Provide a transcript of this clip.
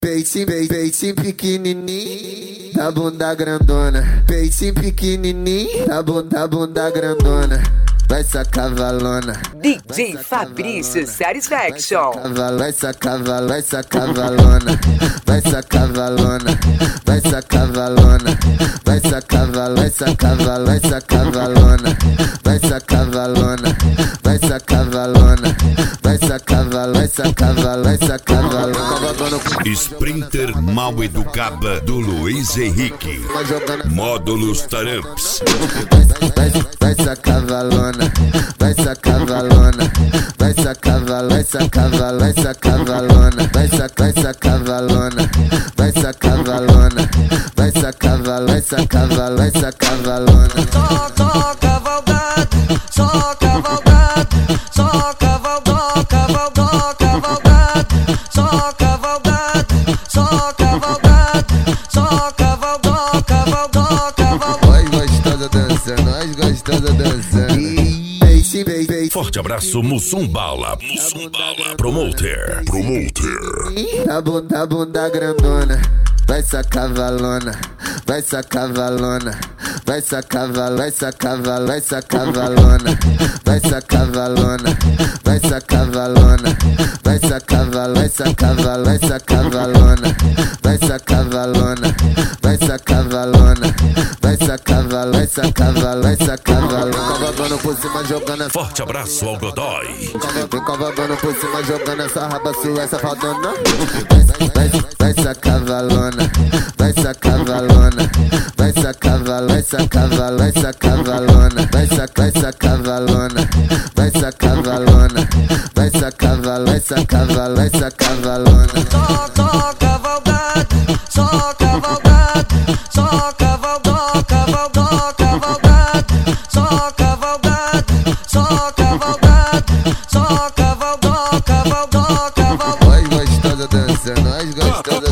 Peitinho pequenininho, da bunda grandona. Peitinho pequenininho, da bunda grandona. Vai sacavalona. DJ Fabrício Satisfaction. Vai sacavalona. Vai sacavalona. Vai sacavalona. Vai sacavalona. Vai sacavalona. Vai sacavalona. Vai sacavalona. Vai sacavalona. Sprinter mal educada do Luiz Henrique. Módulos Taramps. Vai sacavalona. Vai sacavalona. Vai sacavalona. Vai sacavalona. Vai sacavalona. Vai sacavalona. Vai sacavalona. Vai sacavalona. Vai sacavalona. Só cavalgada, só cavalgada, só cavalgada, só cavalgada, só cavalgada, só cavalgada. Nós gostosa dançando, nós gostosa dançando. Forte abraço, Mussumbala. Promoter. Da bunda grandona. Vai sacavalona. Vai sacavalona. Vai sacavalona. Vai sacavalona. Vai sacavalona. Vai sacavalona. Vai sacavalona. Vai sacavalona. Vai sacavalona. Vai sacavalona. Vai sacavalona. Vai sacavalona. Cavalgando por cima, jogando essa. Forte abraço ao Godoy. Vem cavalgando por cima, jogando essa raba sua, essa faltando. Vai sacavalona. Vai sacavalona. Vai sacavalona. Vai sacavalona. Vai sacavalona. Vai sacavalona. Vai sacavalona. Vai sacavalona. Só cavalgada, só cavalgada, só cavalgada, só cavalgada, só cavalgada, só cavalgada. Nós gostosa dançando, nós gostosa